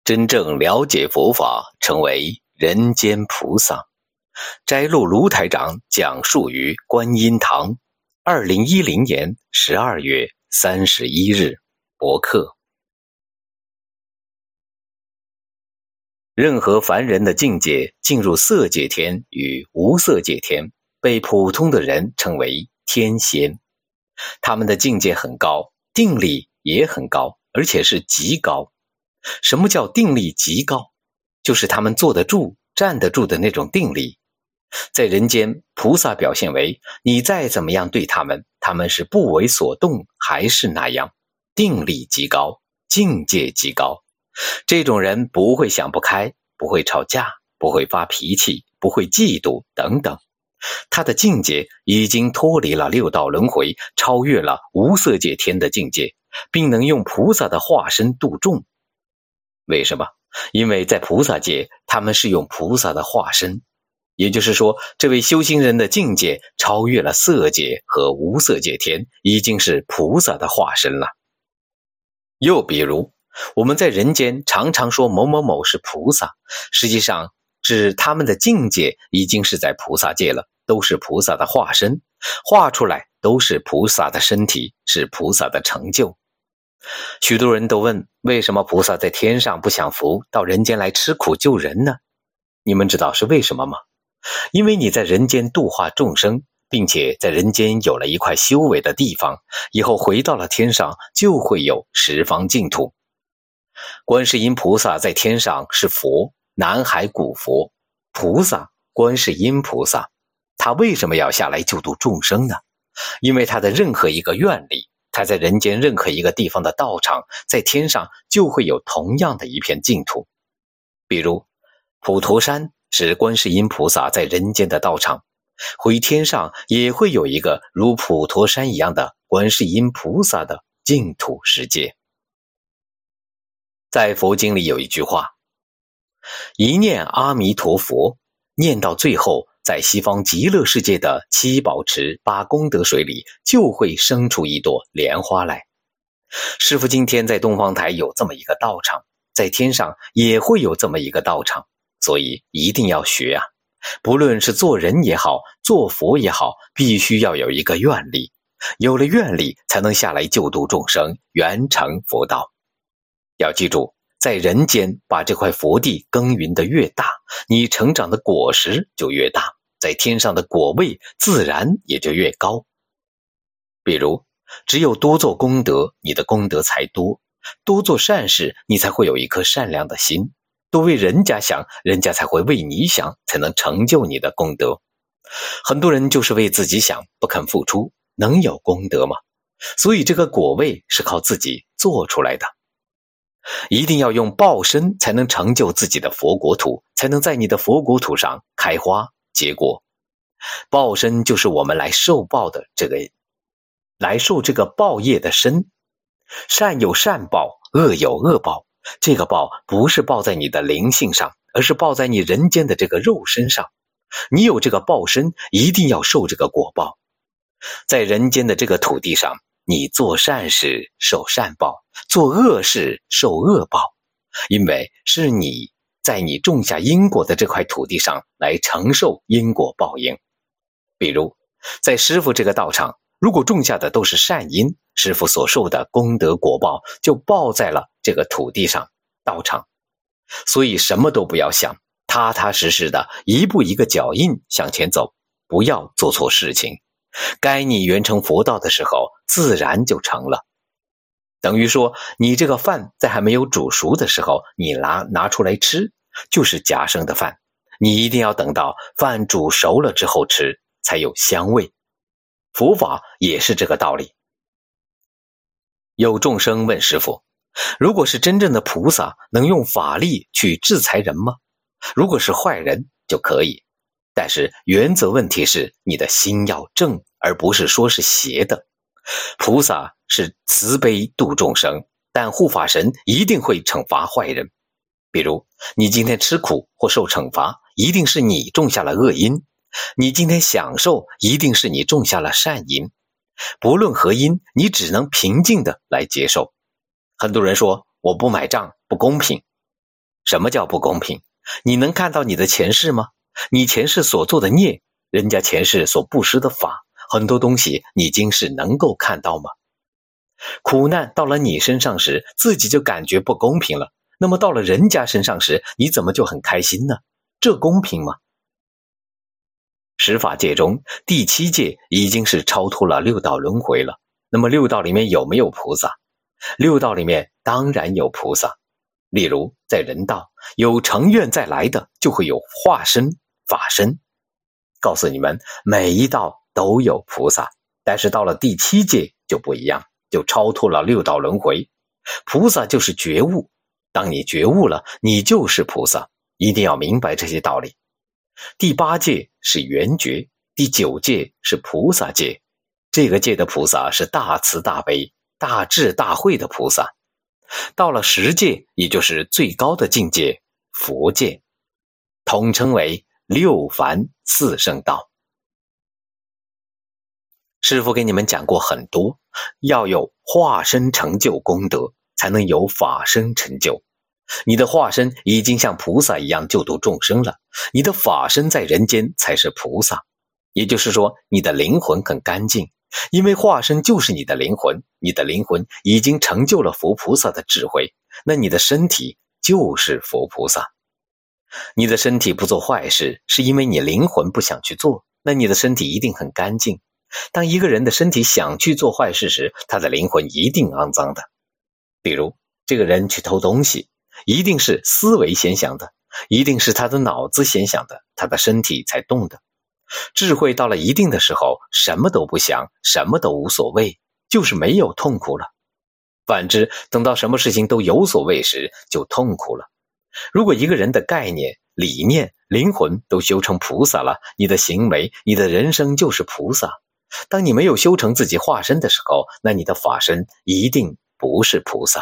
真正了解佛法，成为人间菩萨。摘录卢台长讲述于观音堂2010年12月31日博客。任何凡人的境界进入色界天与无色界天，被普通的人称为天仙。他们的境界很高，定力也很高，而且是极高。什么叫定力极高？就是他们坐得住、站得住的那种定力。在人间，菩萨表现为你再怎么样对他们，他们是不为所动，还是那样，定力极高，境界极高。这种人不会想不开，不会吵架，不会发脾气，不会嫉妒等等。他的境界已经脱离了六道轮回，超越了无色界天的境界，并能用菩萨的化身度众。为什么？因为在菩萨界，他们是用菩萨的化身，也就是说，这位修行人的境界超越了色界和无色界天，已经是菩萨的化身了。又比如，我们在人间常常说某某某是菩萨，实际上指他们的境界已经是在菩萨界了，都是菩萨的化身，画出来都是菩萨的身体，是菩萨的成就。许多人都问，为什么菩萨在天上不享福，到人间来吃苦救人呢？你们知道是为什么吗？因为你在人间度化众生，并且在人间有了一块修为的地方，以后回到了天上就会有十方净土。观世音菩萨在天上是佛，南海古佛，菩萨观世音菩萨，他为什么要下来救度众生呢？因为他的任何一个愿力，他在人间任何一个地方的道场，在天上就会有同样的一片净土。比如普陀山是观世音菩萨在人间的道场，回天上也会有一个如普陀山一样的观世音菩萨的净土世界。在佛经里有一句话，一念阿弥陀佛，念到最后，在西方极乐世界的七宝池八功德水里就会生出一朵莲花来。师父今天在东方台有这么一个道场，在天上也会有这么一个道场，所以一定要学啊！不论是做人也好，做佛也好，必须要有一个愿力，有了愿力才能下来救度众生，圆成佛道。要记住，在人间把这块佛地耕耘的越大，你成长的果实就越大，在天上的果位自然也就越高。比如，只有多做功德，你的功德才多；多做善事，你才会有一颗善良的心；多为人家想，人家才会为你想，才能成就你的功德。很多人就是为自己想，不肯付出，能有功德吗？所以这个果位是靠自己做出来的。一定要用报身才能成就自己的佛国土，才能在你的佛国土上开花结果。报身就是我们来受报的来受这个报业的身。善有善报，恶有恶报，这个报不是报在你的灵性上，而是报在你人间的这个肉身上。你有这个报身，一定要受这个果报。在人间的这个土地上，你做善事受善报，做恶事受恶报，因为是你在你种下因果的这块土地上来承受因果报应。比如在师父这个道场，如果种下的都是善因，师父所受的功德果报就报在了这个土地上道场。所以什么都不要想，踏踏实实的一步一个脚印向前走，不要做错事情。该你圆成佛道的时候，自然就成了。等于说，你这个饭在还没有煮熟的时候，你拿出来吃，就是假生的饭。你一定要等到饭煮熟了之后吃，才有香味。佛法也是这个道理。有众生问师父，如果是真正的菩萨，能用法力去制裁人吗？如果是坏人就可以，但是原则问题是你的心要正，而不是说是邪的。菩萨是慈悲度众生，但护法神一定会惩罚坏人。比如你今天吃苦或受惩罚，一定是你种下了恶因；你今天享受，一定是你种下了善因。不论何因，你只能平静的来接受。很多人说我不买账，不公平。 什么叫不公平？你能看到你的前世吗？你前世所做的孽，人家前世所布施的法，很多东西你今世能够看到吗？苦难到了你身上时，自己就感觉不公平了，那么到了人家身上时，你怎么就很开心呢？这公平吗？十法界中，第7界已经是超脱了六道轮回了。那么六道里面有没有菩萨？六道里面当然有菩萨。例如在人道，有成愿再来的，就会有化身、法身。告诉你们，每一道都有菩萨，但是到了第7界就不一样，就超脱了六道轮回。菩萨就是觉悟，当你觉悟了，你就是菩萨，一定要明白这些道理。第8界是圆觉，第9界是菩萨界。这个界的菩萨是大慈大悲、大智大慧的菩萨。到了10界，也就是最高的境界，佛界，统称为六凡四圣道。师父给你们讲过很多，要有化身成就功德，才能有法身成就。你的化身已经像菩萨一样救度众生了，你的法身在人间才是菩萨。也就是说，你的灵魂很干净，因为化身就是你的灵魂，你的灵魂已经成就了佛菩萨的智慧，那你的身体就是佛菩萨。你的身体不做坏事，是因为你灵魂不想去做，那你的身体一定很干净。当一个人的身体想去做坏事时，他的灵魂一定肮脏的。比如这个人去偷东西，一定是思维先想的，一定是他的脑子先想的，他的身体才动的。智慧到了一定的时候，什么都不想，什么都无所谓，就是没有痛苦了。反之，等到什么事情都有所谓时，就痛苦了。如果一个人的概念、理念、灵魂都修成菩萨了，你的行为、你的人生就是菩萨。当你没有修成自己化身的时候，那你的法身一定不是菩萨。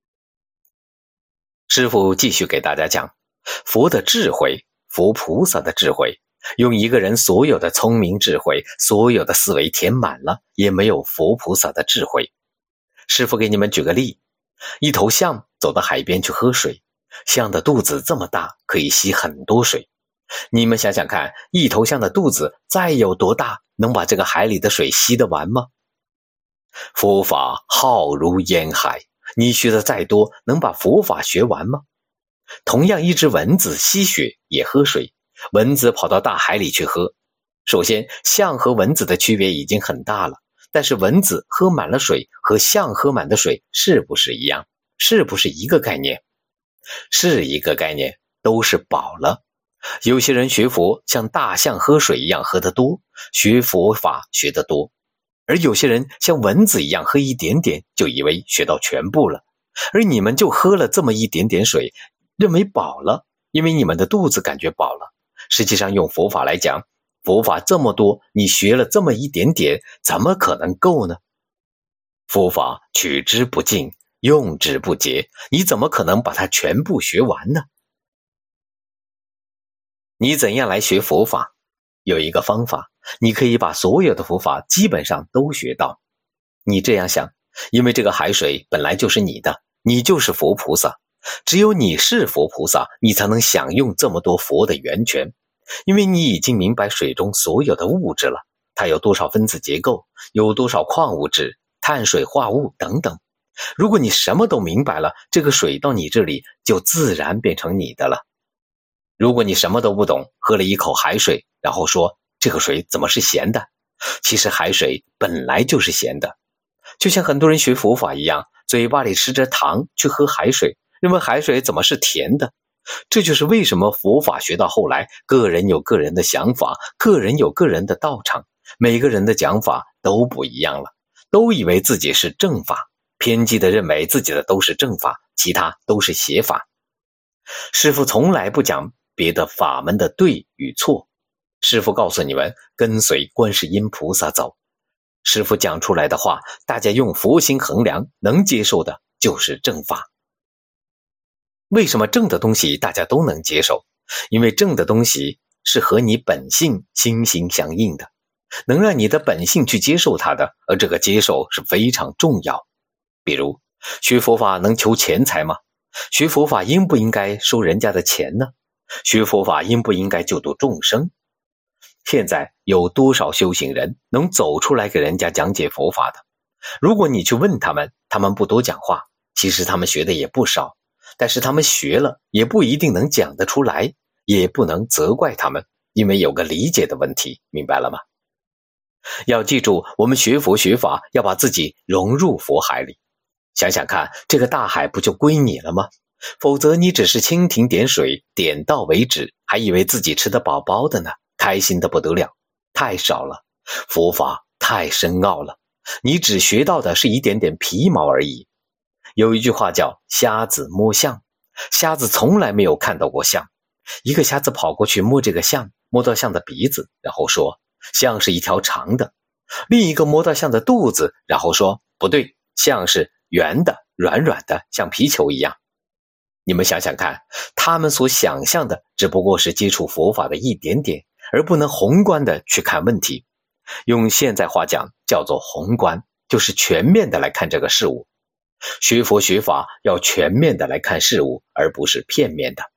师父继续给大家讲，佛的智慧，佛菩萨的智慧，用一个人所有的聪明智慧，所有的思维填满了，也没有佛菩萨的智慧。师父给你们举个例，一头象走到海边去喝水，象的肚子这么大，可以吸很多水。你们想想看，一头象的肚子再有多大，能把这个海里的水吸得完吗？佛法浩如烟海，你学的再多，能把佛法学完吗？同样一只蚊子吸血也喝水，蚊子跑到大海里去喝。首先，象和蚊子的区别已经很大了，但是蚊子喝满了水和象喝满的水是不是一样？是不是一个概念？是一个概念，都是饱了。有些人学佛像大象喝水一样喝得多，学佛法学得多，而有些人像蚊子一样喝一点点就以为学到全部了，而你们就喝了这么一点点水，认为饱了，因为你们的肚子感觉饱了。实际上用佛法来讲，佛法这么多，你学了这么一点点，怎么可能够呢？佛法取之不尽，用之不竭，你怎么可能把它全部学完呢？你怎样来学佛法？有一个方法，你可以把所有的佛法基本上都学到。你这样想，因为这个海水本来就是你的，你就是佛菩萨，只有你是佛菩萨，你才能享用这么多佛的源泉，因为你已经明白水中所有的物质了，它有多少分子结构，有多少矿物质、碳水化物等等。如果你什么都明白了，这个水到你这里就自然变成你的了。如果你什么都不懂，喝了一口海水，然后说这个水怎么是咸的？其实海水本来就是咸的。就像很多人学佛法一样，嘴巴里吃着糖去喝海水，认为海水怎么是甜的？这就是为什么佛法学到后来，个人有个人的想法，个人有个人的道场，每个人的讲法都不一样了，都以为自己是正法，偏激地认为自己的都是正法，其他都是邪法。师父从来不讲别的法门的对与错，师父告诉你们，跟随观世音菩萨走。师父讲出来的话，大家用佛心衡量，能接受的就是正法。为什么正的东西大家都能接受？因为正的东西是和你本性心心相印的，能让你的本性去接受它的，而这个接受是非常重要。比如学佛法能求钱财吗？ 学佛法应不应该收人家的钱呢？学佛法应不应该救度众生？现在有多少修行人能走出来给人家讲解佛法的？如果你去问他们，他们不多讲话，其实他们学的也不少，但是他们学了也不一定能讲得出来，也不能责怪他们，因为有个理解的问题，明白了吗？要记住，我们学佛学法要把自己融入佛海里，想想看，这个大海不就归你了吗？否则你只是蜻蜓点水，点到为止，还以为自己吃得饱饱的呢，开心得不得了。太少了，佛法太深奥了，你只学到的是一点点皮毛而已。有一句话叫瞎子摸象，瞎子从来没有看到过象，一个瞎子跑过去摸这个象，摸到象的鼻子，然后说象是一条长的，另一个摸到象的肚子，然后说不对，象是圆的，软软的，像皮球一样。你们想想看，他们所想象的只不过是接触佛法的一点点，而不能宏观的去看问题。用现在话讲，叫做宏观，就是全面的来看这个事物。学佛学法要全面的来看事物，而不是片面的。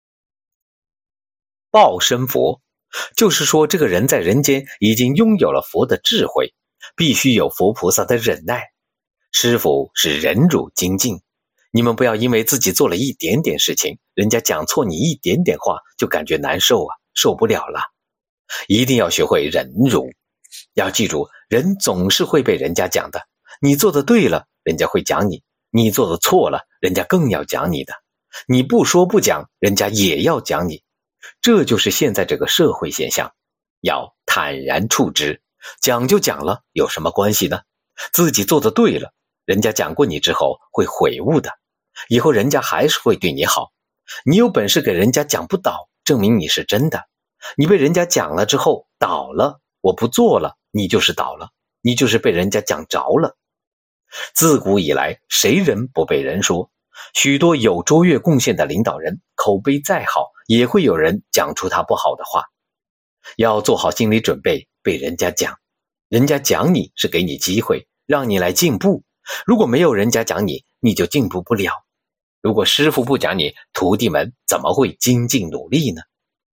报身佛，就是说这个人在人间已经拥有了佛的智慧，必须有佛菩萨的忍耐。师父是忍辱精进，你们不要因为自己做了一点点事情，人家讲错你一点点话就感觉难受啊，受不了了。一定要学会忍辱。要记住，人总是会被人家讲的，你做的对了，人家会讲你；你做的错了，人家更要讲你的。你不说不讲，人家也要讲你。这就是现在这个社会现象，要坦然处之。讲就讲了，有什么关系呢？自己做的对了，人家讲过你之后会悔悟的，以后人家还是会对你好。你有本事给人家讲不倒，证明你是真的。你被人家讲了之后倒了，我不做了，你就是倒了，你就是被人家讲着了。自古以来，谁人不被人说？许多有卓越贡献的领导人，口碑再好，也会有人讲出他不好的话。要做好心理准备，被人家讲。人家讲你是给你机会，让你来进步。如果没有人家讲你，你就进步不了。如果师父不讲你，徒弟们怎么会精进努力呢？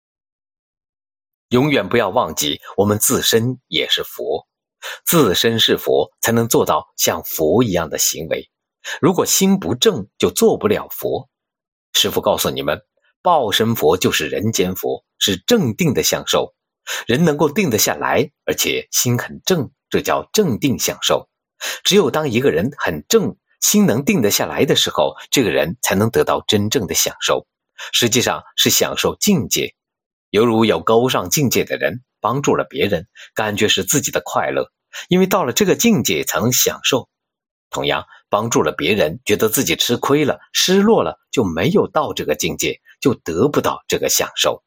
永远不要忘记，我们自身也是佛，自身是佛，才能做到像佛一样的行为。如果心不正，就做不了佛。师父告诉你们，报身佛就是人间佛，是正定的享受。人能够定得下来，而且心很正，这叫正定享受。只有当一个人很正，心能定得下来的时候，这个人才能得到真正的享受，实际上是享受境界。犹如有高尚境界的人帮助了别人，感觉是自己的快乐，因为到了这个境界才能享受。同样，帮助了别人，觉得自己吃亏了，失落了，就没有到这个境界，就得不到这个享受。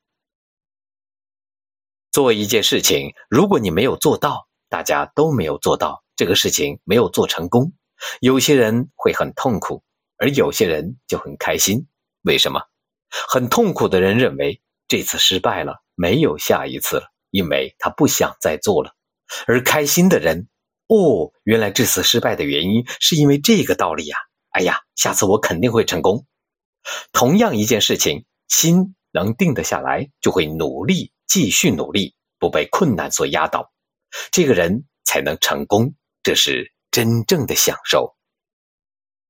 做一件事情，如果你没有做到，大家都没有做到，这个事情没有做成功，有些人会很痛苦，而有些人就很开心。为什么？很痛苦的人认为这次失败了，没有下一次了，因为他不想再做了。而开心的人，原来这次失败的原因是因为这个道理呀，哎呀，下次我肯定会成功。同样一件事情，心能定得下来，就会努力，继续努力，不被困难所压倒，这个人才能成功，这是真正的享受。